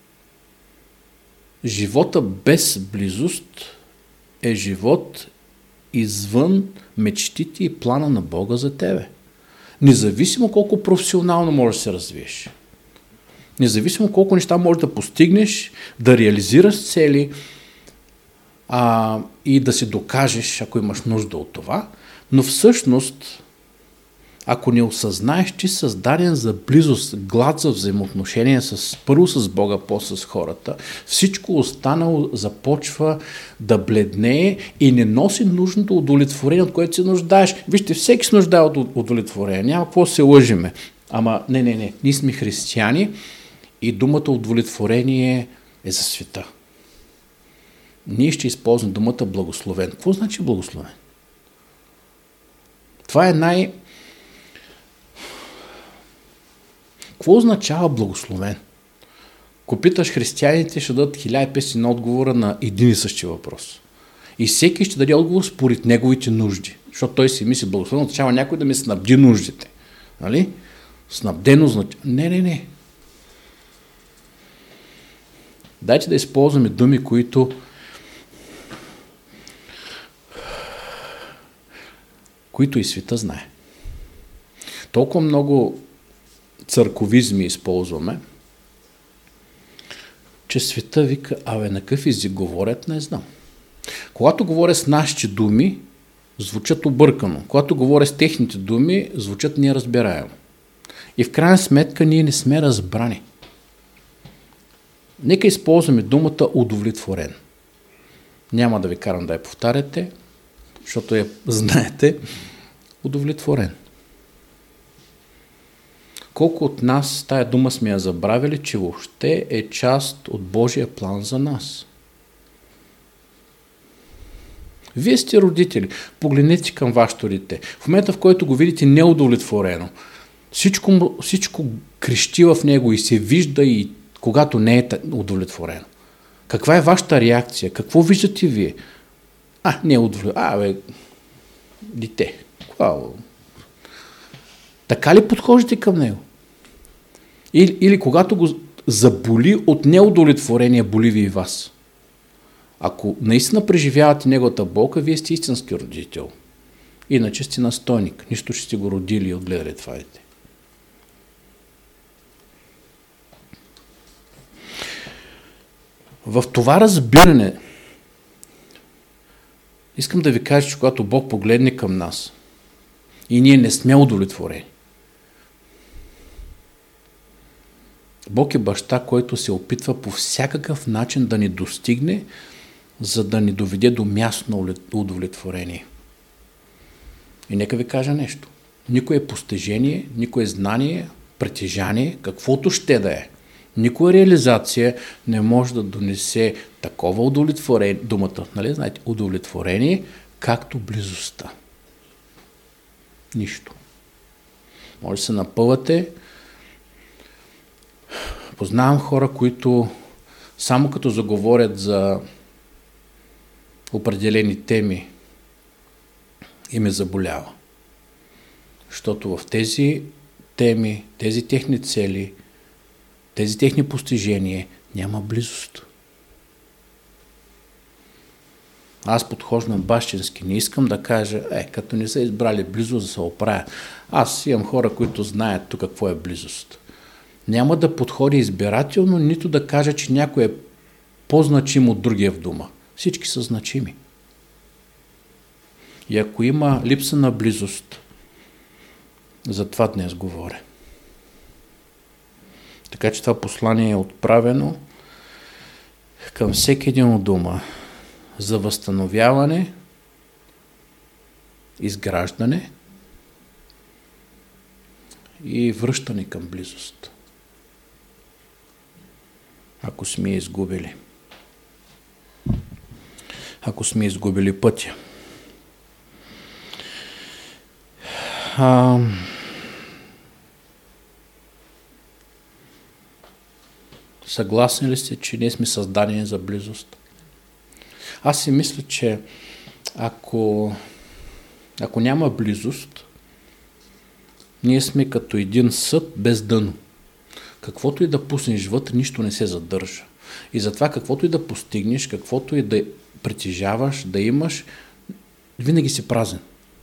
Живота без близост е живот извън мечтите и плана на Бога за тебе. Независимо колко професионално можеш да се развиеш. Независимо колко неща можеш да постигнеш, да реализираш цели, и да си докажеш, ако имаш нужда от това, но всъщност, ако не осъзнаеш, че си създаден за близост, глад за взаимоотношения първо с Бога, после с хората, всичко останало започва да бледнее и не носи нужното удовлетворение, от което се нуждаеш. Вижте, всеки се нуждае от удовлетворение, няма какво се лъжиме. Ама не, ние сме християни и думата удовлетворение е за света. Ние ще използваме думата благословен. Какво значи благословен? Това е Какво означава благословен? Ако питаш християните, ще дадат 1500 отговора на един и същи въпрос. И всеки ще даде отговор според неговите нужди. Защото той си мисли, благословен означава някой да ми снабди нуждите. Нали? Снабдено означава. Не. Дайте да използваме думи, които и света знае. Толкова много църковизми използваме, че света вика, на какъв език говорят, не знам. Когато говоря с нашите думи, звучат объркано. Когато говоря с техните думи, звучат неразбираемо. И в крайна сметка ние не сме разбрани. Нека използваме думата удовлетворен. Няма да ви карам да я повтаряте, защото я знаете. Удовлетворен. Колко от нас тая дума сме я забравили, че въобще е част от Божия план за нас. Вие сте родители. Погледнете към вашето дете. В момента, в който го видите неудовлетворено, всичко крещи в него и се вижда и когато не е удовлетворено. Каква е вашата реакция? Какво виждате вие? Не е удовлетворено. Дете. Така ли подхождате към него? Или когато го заболи от неудовлетворение, боли ви и вас? Ако наистина преживявате неговата болка, вие сте истински родител. Иначе сте настойник. Нищо, че сте го родили и отгледали това дете. В това разбиране искам да ви кажа, че когато Бог погледне към нас и ние не сме удовлетворени, Бог е баща, който се опитва по всякакъв начин да ни достигне, за да ни доведе до място на удовлетворение. И нека ви кажа нещо. Никое постижение, никое знание, притежание, каквото ще да е, никоя реализация не може да донесе такова удовлетворение, думата, нали знаете, удовлетворение, както близостта. Нищо. Може да се напъвате. Познавам хора, които само като заговорят за определени теми им е заболява. Защото в тези теми, тези техни цели, тези техни постижения няма близост. Аз подхождам бащински. Не искам да кажа, като не са избрали близост да се оправя. Аз имам хора, които знаят тук какво е близост. Няма да подходи избирателно, нито да кажа, че някой е по-значим от другия в дома. Всички са значими. И ако има липса на близост, за това днес говоря. Така че това послание е отправено към всеки един от дома за възстановяване, изграждане и връщане към близост. Ако сме изгубили. Ако сме изгубили пътя. Съгласни ли сте, че ние сме създадени за близост? Аз си мисля, че ако няма близост, ние сме като един съд без дъно. Каквото и да пуснеш вътре, нищо не се задържа. И затова каквото и да постигнеш, каквото и да притежаваш, да имаш, винаги си празен.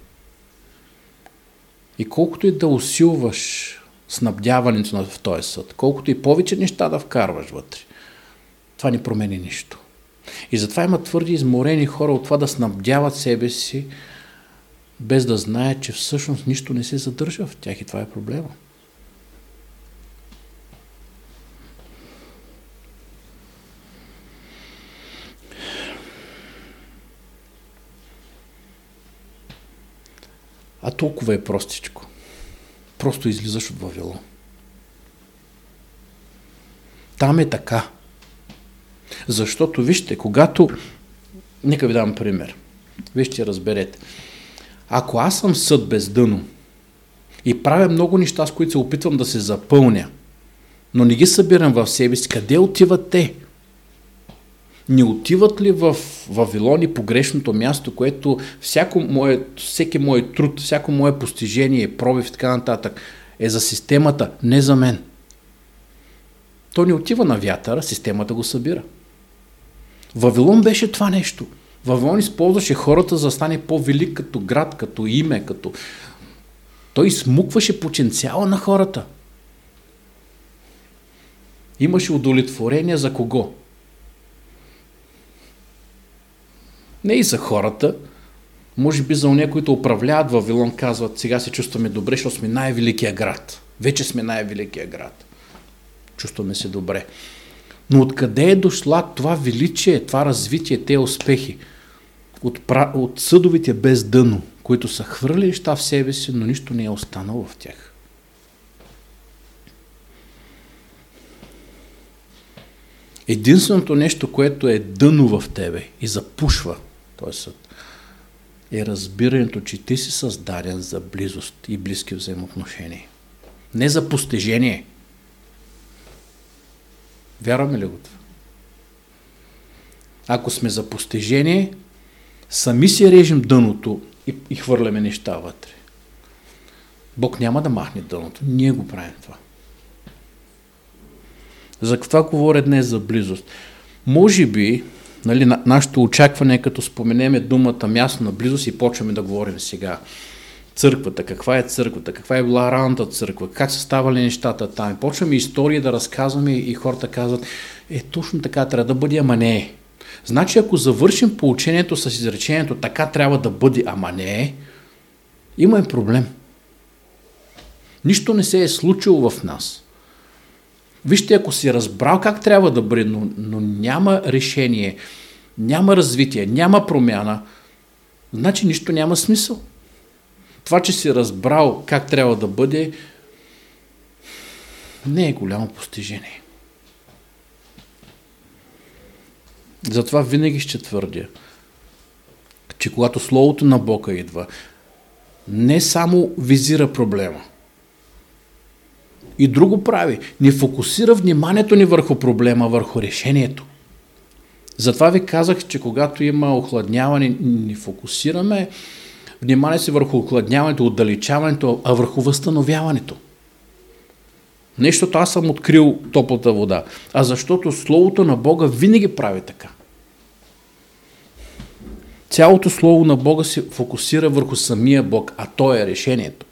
И колкото и да усилваш снабдяването в този съд, колкото и повече неща да вкарваш вътре, това не промени нищо. И затова има твърди изморени хора от това да снабдяват себе си, без да знаят, че всъщност нищо не се задържа в тях и това е проблема. А толкова е простичко. Просто излизаш от Вавилон. Там е така. Защото, вижте, когато... Нека ви дам пример. Вижте, разберете. Ако аз съм съд без дъно и правя много неща, с които се опитвам да се запълня, но не ги събирам в себе си, къде отиват те? Не отиват ли в Вавилон и погрешното място, което всеки мой труд, всяко мое постижение, пробив и така нататък е за системата, не за мен? То не отива на вятъра, системата го събира. Вавилон беше това нещо. Вавилон използваше хората за да стане по-велик като град, като име, като... Той измукваше потенциала на хората. Имаше удовлетворение за кого? Не и за хората. Може би за уния, които управляват Вавилон, казват, сега се чувстваме добре, защото сме най-великия град. Вече сме най-великия град. Чувстваме се добре. Но откъде е дошла това величие, това развитие, те успехи? От съдовите без дъно, които са хвърли неща в себе си, но нищо не е останало в тях. Единственото нещо, което е дъно в тебе и запушва този съд, е разбирането, че ти си създаден за близост и близки взаимоотношения. Не за постижение. Вярваме ли го това? Ако сме за постижение, сами си режем дъното и хвърляме неща вътре. Бог няма да махне дъното. Ние го правим това. За това говоря днес за близост. Може би, нашето очакване е като споменеме думата място на близост и почваме да говорим сега. Църквата, каква е църквата, каква е била ранната църква, как са ставали нещата там. Почваме истории да разказваме и хората казват, точно така трябва да бъде, ама не е. Значи, ако завършим поучението с изречението така трябва да бъде, ама не е, имаме проблем. Нищо не се е случило в нас. Вижте, ако си разбрал как трябва да бъде, но няма решение, няма развитие, няма промяна, значи нищо няма смисъл. Това, че си разбрал как трябва да бъде, не е голямо постижение. Затова винаги ще твърдя, че когато Словото на Бога идва, не само визира проблема, и друго прави, не фокусира вниманието ни върху проблема, върху решението. Затова ви казах, че когато има охладняване, не фокусираме внимание си върху охладняването, отдалечаването, а върху възстановяването. Не защото аз съм открил топлата вода, а защото Словото на Бога винаги прави така. Цялото Слово на Бога се фокусира върху самия Бог, а то е решението.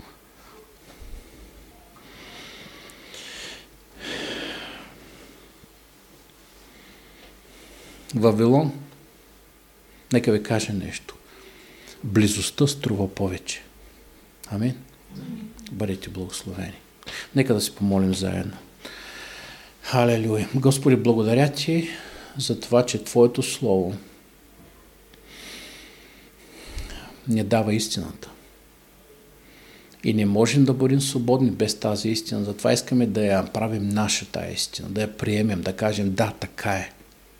Вавилон, нека ви кажа нещо. Близостта струва повече. Амин. Бъдете благословени. Нека да се помолим заедно. Халелуя. Господи, благодаря Ти за това, че Твоето Слово ни дава истината. И не можем да бъдем свободни без тази истина. Затова искаме да я правим наша тая истина, да я приемем, да кажем да, така е.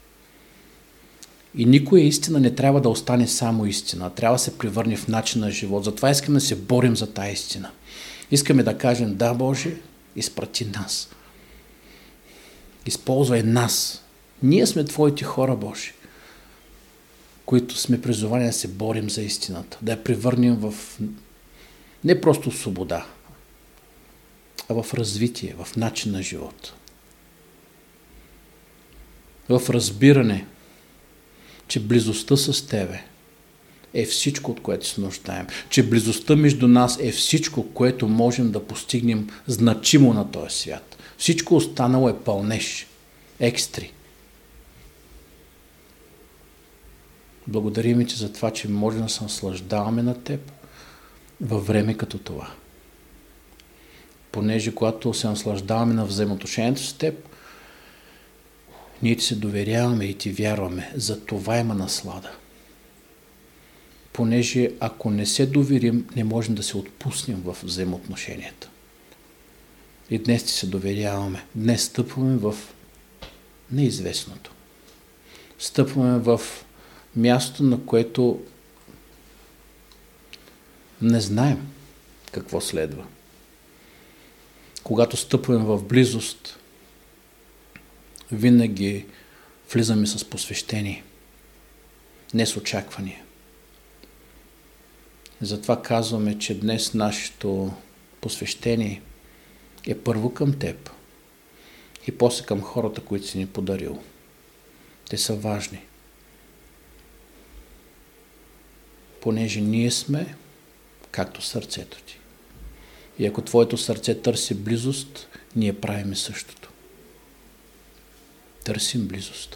И никоя истина не трябва да остане само истина, трябва да се превърне в начин на живот. Затова искаме да се борим за тая истина. Искаме да кажем, да, Боже, изпрати нас. Използвай нас. Ние сме Твоите хора, Боже, които сме призовани да се борим за истината, да я превърнем в не просто свобода, а в развитие, в начин на живот. В разбиране, че близостта с Тебе е всичко, от което се нуждаем. Че близостта между нас е всичко, което можем да постигнем значимо на този свят. Всичко останало е пълнеж, екстри. Благодарим Ти за това, че можем да се наслаждаваме на Теб във време като това. Понеже когато се наслаждаваме на взаимоотношението с Теб, ние Ти се доверяваме и Ти вярваме. За това има наслада. Понеже ако не се доверим, не можем да се отпуснем в взаимоотношенията. И днес Ти се доверяваме. Днес стъпваме в неизвестното. Стъпваме в място, на което не знаем какво следва. Когато стъпваме в близост, винаги влизаме с посвещение, не с очаквания. Затова казваме, че днес нашето посвещение е първо към Теб и после към хората, които си ни подарил. Те са важни. Понеже ние сме както сърцето Ти. И ако Твоето сърце търси близост, ние правим същото. Търсим близост.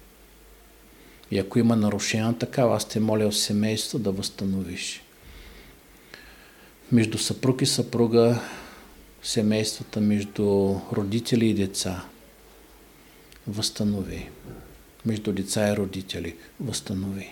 И ако има нарушена такава, аз те моля в семейство да възстановиш. Между съпруг и съпруга, семействата, между родители и деца, възстанови. Между деца и родители, възстанови.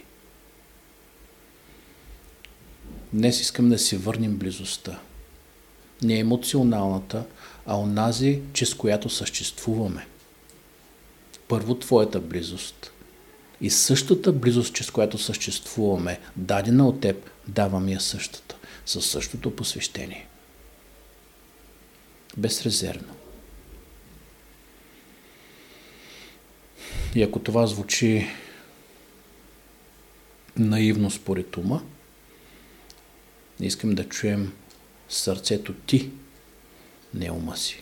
Днес искам да си върнем близостта. Не емоционалната, а онази, чрез която съществуваме. Първо Твоята близост. И същата близост, чрез която съществуваме, дадена от Теб, давам я същата. Със същото посвещение. Безрезервно. И ако това звучи наивно според ума, искам да чуем сърцето Ти, не ума си.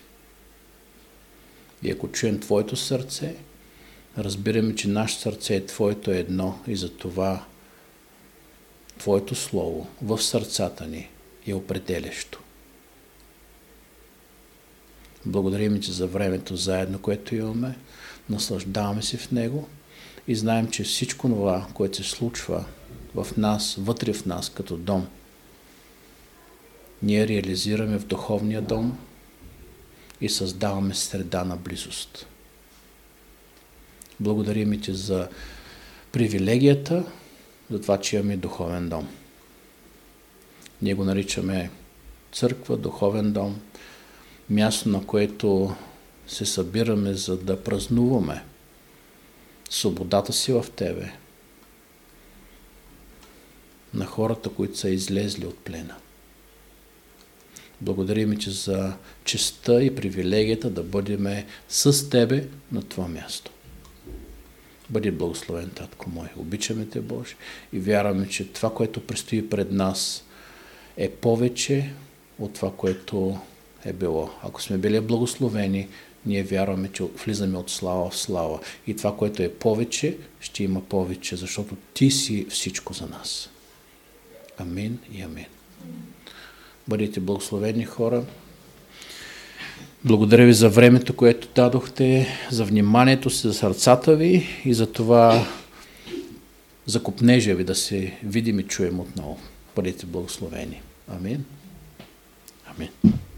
И ако чуем Твоето сърце, разбираме, че нашето сърце е Твоето едно и затова Твоето Слово в сърцата ни е определящо. Благодарим Ти за времето заедно, което имаме, наслаждаваме се в него и знаем, че всичко това, което се случва в нас, вътре в нас като дом, ние реализираме в духовния дом и създаваме среда на близост. Благодарим Ти за привилегията, за това, че имаме духовен дом. Ние го наричаме църква, духовен дом, място, на което се събираме, за да празнуваме свободата си в Тебе, на хората, които са излезли от плена. Благодарим Ти за честта и привилегията да бъдем с Тебе на това място. Бъди благословен, Татко мой. Обичаме Те, Боже, и вярваме, че това, което предстои пред нас, е повече от това, което е било. Ако сме били благословени, ние вярваме, че влизаме от слава в слава. И това, което е повече, ще има повече, защото Ти си всичко за нас. Амин и амин. Бъдете благословени, хора. Благодаря Ви за времето, което дадохте, за вниманието си, за сърцата Ви и за това за копнежа Ви да се видим и чуем отново. Бъдете благословени. Амин. Амин.